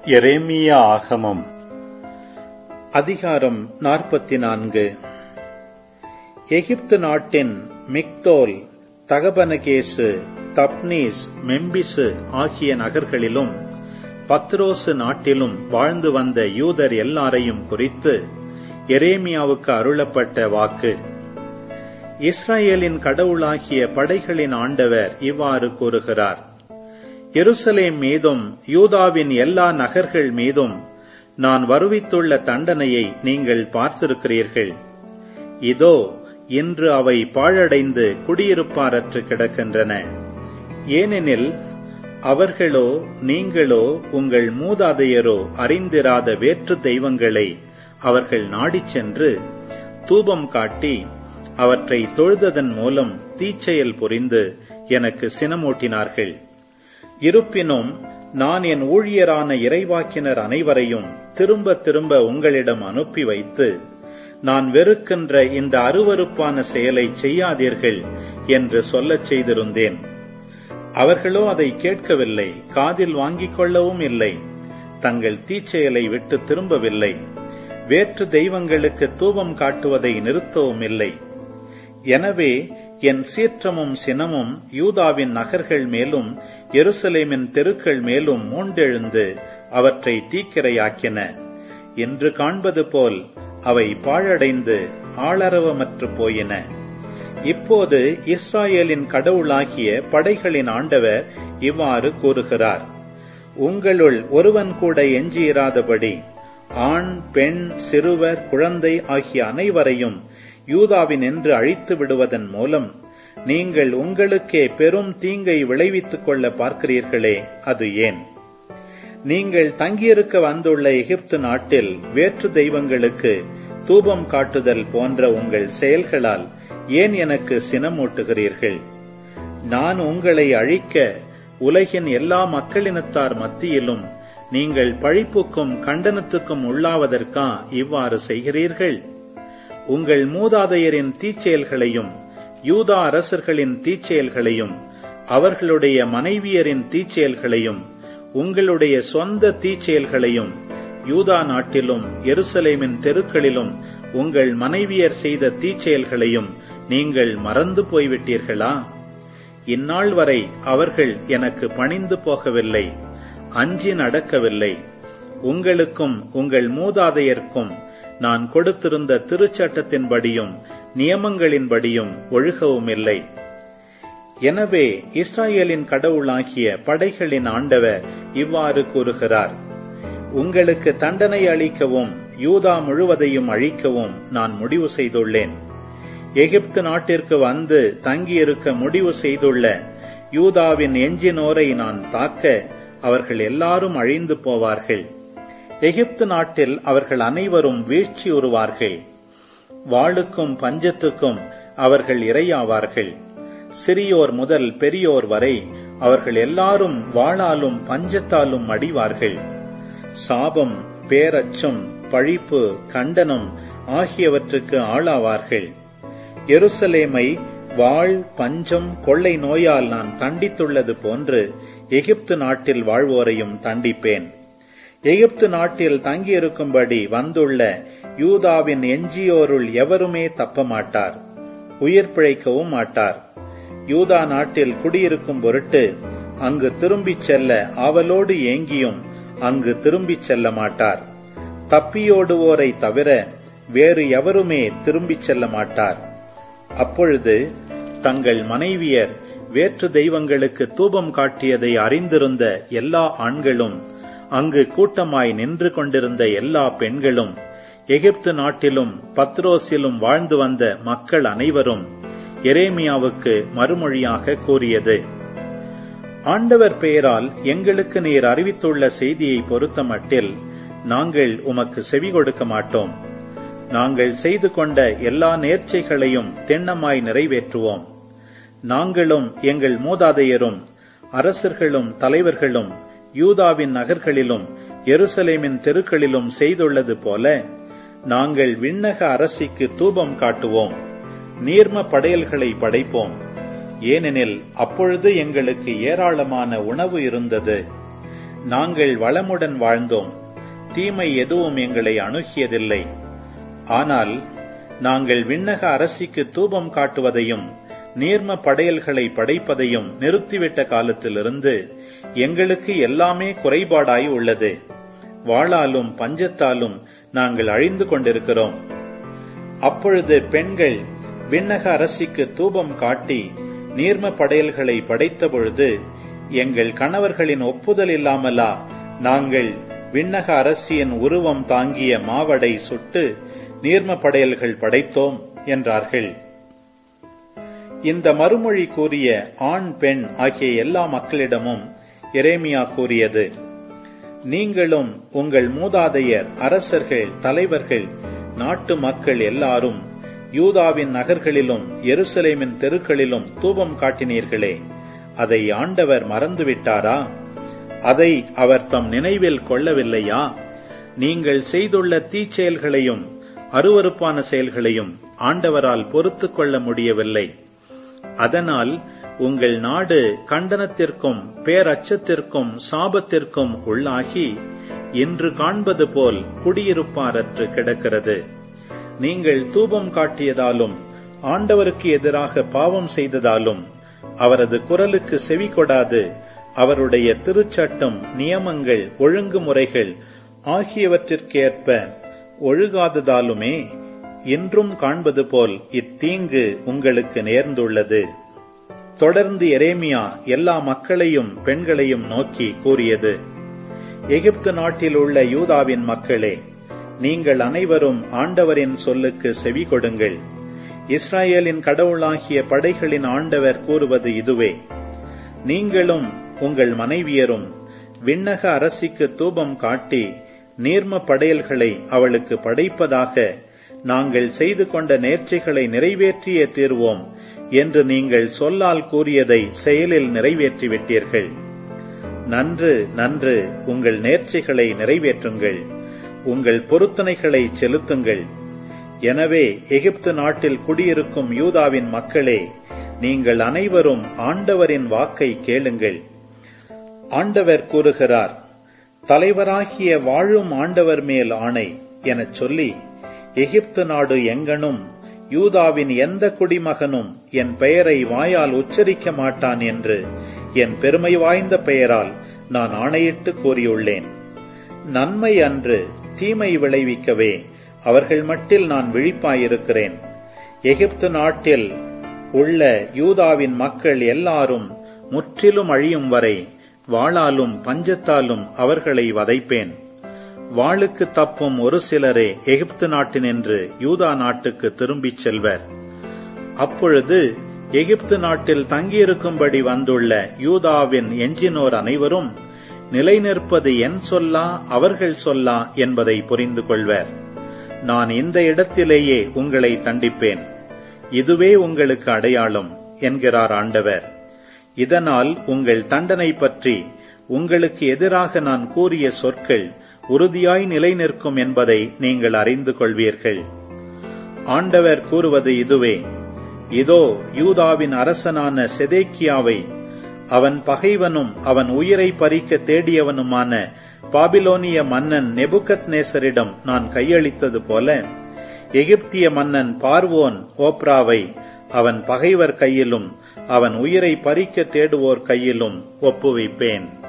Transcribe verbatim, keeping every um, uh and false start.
எரேமியா ஆகமம் அதிகாரம் நாற்பத்தி நான்கு. எகிப்து நாட்டின் மிக்தோல், தகபனகேசு, தப்னீஸ், மெம்பிசு ஆகிய நகர்களிலும் பத்ரோசு நாட்டிலும் வாழ்ந்து வந்த யூதர் எல்லாரையும் குறித்து எரேமியாவுக்கு அருளப்பட்ட வாக்கு. இஸ்ரவேலின் கடவுளாகிய படைகளின் ஆண்டவர் இவ்வாறு கூறுகிறார்: எருசலேம் மீதும் யூதாவின் எல்லா நகர்கள் மீதும் நான் வருவித்துள்ள தண்டனையை நீங்கள் பார்த்திருக்கிறீர்கள். இதோ இன்று அவை பாழடைந்து குடியிருப்பாரற்று கிடக்கின்றன. ஏனெனில் அவர்களோ நீங்களோ உங்கள் மூதாதையரோ அறிந்திராத வேற்று தெய்வங்களை அவர்கள் நாடிச் சென்று தூபம் காட்டி அவற்றை தொழுததன் மூலம் தீச்செயல் புரிந்து எனக்கு சினமூட்டினார்கள். இருப்பினும் நான் என் ஊழியரான இறைவாக்கினர் அனைவரையும் திரும்ப திரும்ப உங்களிடம் அனுப்பி வைத்து, நான் வெறுக்கின்ற இந்த அருவருப்பான செயலை செய்யாதீர்கள் என்று சொல்லச் செய்திருந்தேன். அவர்களோ அதை கேட்கவில்லை, காதில் வாங்கிக் கொள்ளவும் இல்லை. தங்கள் தீச்செயலை விட்டு திரும்பவில்லை. வேற்று தெய்வங்களுக்கு தூபம் காட்டுவதை நிறுத்தவும் இல்லை. எனவே என் சீற்றமும் சினமும் யூதாவின் நகர்கள் மேலும் எருசலேமின் தெருக்கள் மேலும் மூண்டெழுந்து அவற்றை தீக்கிரையாக்கின. என்று காண்பது போல் அவை பாழடைந்து ஆளரவமற்று போயின. இப்போது இஸ்ரவேலின் கடவுளாகிய படைகளின் ஆண்டவர் இவ்வாறு கூறுகிறார்: உங்களுள் ஒருவன் கூட எஞ்சியிராதபடி ஆண், பெண், சிறுவர், குழந்தை ஆகிய அனைவரையும் யூதாவின் என்று அழித்து விடுவதன் மூலம் நீங்கள் உங்களுக்கே பெரும் தீங்கை விளைவித்துக் கொள்ள பார்க்கிறீர்களே, அது ஏன்? நீங்கள் தங்கியிருக்க வந்துள்ள எகிப்து நாட்டில் வேற்று தெய்வங்களுக்கு தூபம் காட்டுதல் போன்ற உங்கள் செயல்களால் ஏன் எனக்கு சினமூட்டுகிறீர்கள்? நான் உங்களை அழிக்க உலகின் எல்லா மக்களினத்தார் மத்தியிலும் நீங்கள் பழிப்புக்கும் கண்டனத்துக்கும் உள்ளாவதற்கா இவ்வாறு செய்கிறீர்கள்? உங்கள் மூதாதையரின் தீச்செயல்களையும் யூதா அரசர்களின் தீச்செயல்களையும் அவர்களுடைய மனைவியரின் தீச்செயல்களையும் உங்களுடைய சொந்த தீச்செயல்களையும் யூதா நாட்டிலும் எருசலேமின் தெருக்களிலும் உங்கள் மனைவியர் செய்த தீச்செயல்களையும் நீங்கள் மறந்து போய்விட்டீர்களா? இந்நாள் வரை அவர்கள் எனக்கு பணிந்து போகவில்லை, அஞ்சி நடக்கவில்லை. உங்களுக்கும் உங்கள் மூதாதையர்க்கும் நான் கொடுத்திருந்த திருச்சட்டத்தின்படியும் நியமங்களின்படியும் ஒழுகவும் இல்லை. எனவே இஸ்ரவேலின் கடவுளாகிய படைகளின் ஆண்டவர் இவ்வாறு கூறுகிறார்: உங்களுக்கு தண்டனை அளிக்கவும் யூதா முழுவதையும் அழிக்கவும் நான் முடிவு செய்துள்ளேன். எகிப்து நாட்டிற்கு வந்து தங்கியிருக்க முடிவு செய்துள்ள யூதாவின் எஞ்சினோரை நான் தாக்க அவர்கள் எல்லாரும் அழிந்து போவார்கள். எகிப்து நாட்டில் அவர்கள் அனைவரும் வீழ்ச்சியுறுவார்கள். வாளுக்கும் பஞ்சத்துக்கும் அவர்கள் இரையாவார்கள். சிறியோர் முதல் பெரியோர் வரை அவர்கள் எல்லாரும் வாளாலும் பஞ்சத்தாலும் மடிவார்கள். சாபம், பேரச்சம், பழிப்பு, கண்டனம் ஆகியவற்றுக்கு ஆளாவார்கள். எருசலேமை வாள், பஞ்சம், கொள்ளை நோயால் நான் தண்டித்துள்ளது போன்று எகிப்து நாட்டில் வாழ்வோரையும் தண்டிப்பேன். எகிப்து நாட்டில் தங்கியிருக்கும்படி வந்துள்ள யூதாவின் எஞ்சியோருள் எவருமே தப்ப மாட்டார், உயிர் பிழைக்கவும் மாட்டார். யூதா நாட்டில் குடியிருக்கும் பொருட்டு அங்கு திரும்பிச் செல்ல ஆவலோடு ஏங்கியும் அங்கு திரும்பிச் செல்ல மாட்டார். தப்பியோடுவோரை தவிர வேறு எவருமே திரும்பிச் செல்ல மாட்டார். அப்பொழுது தங்கள் மனைவியர் வேற்று தெய்வங்களுக்கு தூபம் காட்டியதை அறிந்திருந்த எல்லா ஆண்களும், அங்கு கூட்டமாய் நின்று கொண்டிருந்த எல்லா பெண்களும், எகிப்து நாட்டிலும் பத்ரோசிலும் வாழ்ந்து வந்த மக்கள் அனைவரும் எரேமியாவுக்கு மறுமொழியாக கூறியது: ஆண்டவர் பெயரால் எங்களுக்கு நீர் அறிவித்துள்ள செய்தியை பொறுத்த மட்டில் நாங்கள் உமக்கு செவி கொடுக்க மாட்டோம். நாங்கள் செய்து கொண்ட எல்லா நேர்ச்சைகளையும் திண்ணமாய் நிறைவேற்றுவோம். நாங்களும் எங்கள் மூதாதையரும் அரசர்களும் தலைவர்களும் யூதாவின் நகர்களிலும் எருசலேமின் தெருக்களிலும் செய்துள்ளது போல நாங்கள் விண்ணக அரசிக்கு தூபம் காட்டுவோம், நீர்ம படையல்களை படைப்போம். ஏனெனில் அப்பொழுது எங்களுக்கு ஏராளமான உணவு இருந்தது. நாங்கள் வளமுடன் வாழ்ந்தோம், தீமை எதுவும் எங்களை அணுகியதில்லை. ஆனால் நாங்கள் விண்ணக அரசிக்கு தூபம் காட்டுவதையும் நீர்ம படையல்களை படைப்பதையும் நிறுத்திவிட்ட காலத்திலிருந்து எங்களுக்கு எல்லாமே குறைபாடாய் உள்ளது. வாளாலும் பஞ்சத்தாலும் நாங்கள் அழிந்து கொண்டிருக்கிறோம். அப்பொழுது பெண்கள் விண்ணக அரசிக்கு தூபம் காட்டி நீர்ம படையல்களை படைத்த பொழுது எங்கள் கணவர்களின் ஒப்புதல் இல்லாமலா நாங்கள் விண்ணக அரசியின் உருவம் தாங்கிய மாவடை சுட்டு நீர்ம படையல்கள் படைத்தோம் என்றார்கள். இந்த மறுமொழி கூறிய ஆண் பெண் ஆகிய எல்லா மக்களிடமும் எரேமியா கூறியது, நீங்களும் உங்கள் மூதாதையர், அரசர்கள், தலைவர்கள், நாட்டு மக்கள் எல்லாரும் யூதாவின் நகர்களிலும் எருசலேமின் தெருக்களிலும் தூபம் காட்டினீர்களே, அதை ஆண்டவர் மறந்துவிட்டாரா? அதை அவர் தம் நினைவில் கொள்ளவில்லையா? நீங்கள் செய்துள்ள தீச்செயல்களையும் அருவருப்பான செயல்களையும் ஆண்டவரால் பொறுத்துக் கொள்ள முடியவில்லை. அதனால் உங்கள் நாடு கண்டனத்திற்கும் பேரச்சத்திற்கும் சாபத்திற்கும் உள்ளாகி இன்று காண்பது போல் குடியிருப்பாரற்று கிடக்கிறது. நீங்கள் தூபம் காட்டியதாலும் ஆண்டவருக்கு எதிராக பாவம் செய்ததாலும் அவரது குரலுக்கு செவி கொடாது அவருடைய திருச்சட்டம், நியமங்கள், ஒழுங்குமுறைகள் ஆகியவற்றிற்கேற்ப ஒழுகாததாலுமே இன்றும் காண்பது போல் இத்தீங்கு உங்களுக்கு நேர்ந்துள்ளது. தொடர்ந்து எரேமியா எல்லா மக்களையும் பெண்களையும் நோக்கி கூறியது, எகிப்து நாட்டில் உள்ள யூதாவின் மக்களே, நீங்கள் அனைவரும் ஆண்டவரின் சொல்லுக்கு செவி கொடுங்கள். இஸ்ராயேலின் கடவுளாகிய படைகளின் ஆண்டவர் கூறுவது இதுவே, நீங்களும் உங்கள் மனைவியரும் விண்ணக அரசிக்கு தூபம் காட்டி நீர்ம படையல்களை அவளுக்கு படைப்பதாக நாங்கள் செய்து கொண்ட நேர்ச்சைகளை நிறைவேற்றியே தீர்வோம் என்று நீங்கள் சொல்லால் கூறியதை செயலில் நிறைவேற்றிவிட்டீர்கள். நன்று நன்று, உங்கள் நேர்ச்சைகளை நிறைவேற்றுங்கள், உங்கள் பொருத்தனைகளை செலுத்துங்கள். எனவே எகிப்து நாட்டில் குடியிருக்கும் யூதாவின் மக்களே, நீங்கள் அனைவரும் ஆண்டவரின் வாக்கை கேளுங்கள். ஆண்டவர் கூறுகிறார், தலைவராகிய வாழும் ஆண்டவர் மேல் ஆணை எனச் சொல்லி, எகிப்து நாடு எங்கனும் யூதாவின் எந்த குடிமகனும் என் பெயரை வாயால் உச்சரிக்க மாட்டான் என்று என் பெருமை வாய்ந்த பெயரால் நான் ஆணையிட்டு கூறியுள்ளேன். நன்மை அன்று தீமை விளைவிக்கவே அவர்கள் மட்டில் நான் விழிப்பாயிருக்கிறேன். எகிப்து நாட்டில் உள்ள யூதாவின் மக்கள் எல்லாரும் முற்றிலும் அழியும் வரை வாளாலும் பஞ்சத்தாலும் அவர்களை வதைப்பேன். வாளுக்கு தப்பும் ஒரு சிலரே எகிப்து நாட்டினின்று யூதா நாட்டுக்கு திரும்பிச் செல்வர். அப்பொழுது எகிப்து நாட்டில் தங்கியிருக்கும்படி வந்துள்ள யூதாவின் எஞ்சினோர் அனைவரும் நிலை நிற்பது என் சொல்லா அவர்கள் சொல்லா என்பதை புரிந்து கொள்வர். நான் இந்த இடத்திலேயே உங்களை தண்டிப்பேன், இதுவே உங்களுக்கு அடையாளம் என்கிறார் ஆண்டவர். இதனால் உங்கள் தண்டனை பற்றி உங்களுக்கு எதிராக நான் கூறிய சொற்கள் உறுதியாய் நிலை நிற்கும் என்பதை நீங்கள் அறிந்து கொள்வீர்கள். ஆண்டவர் கூறுவது இதுவே, இதோ யூதாவின் அரசனான செதேக்கியாவை அவன் பகைவனும் அவன் உயிரை பறிக்க தேடியவனுமான பாபிலோனிய மன்னன் நெபுகத்நேசரிடம் நான் கையளித்தது போல எகிப்திய மன்னன் பார்வோன் ஓப்ராவை அவன் பகைவர் கையிலும் அவன் உயிரை பறிக்க தேடுவோர் கையிலும் ஒப்புவிப்பேன்.